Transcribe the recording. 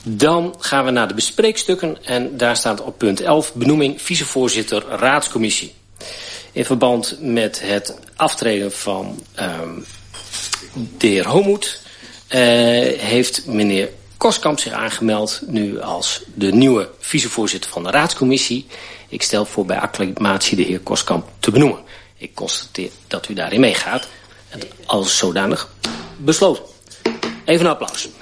Dan gaan we naar de bespreekstukken en daar staat op punt 11 benoeming vicevoorzitter raadscommissie. In verband met het aftreden van de heer Homoet heeft meneer Koskamp zich aangemeld nu als de nieuwe vicevoorzitter van de raadscommissie. Ik stel voor bij acclamatie de heer Koskamp te benoemen. Ik constateer dat u daarin meegaat. En als zodanig besloten. Even een applaus.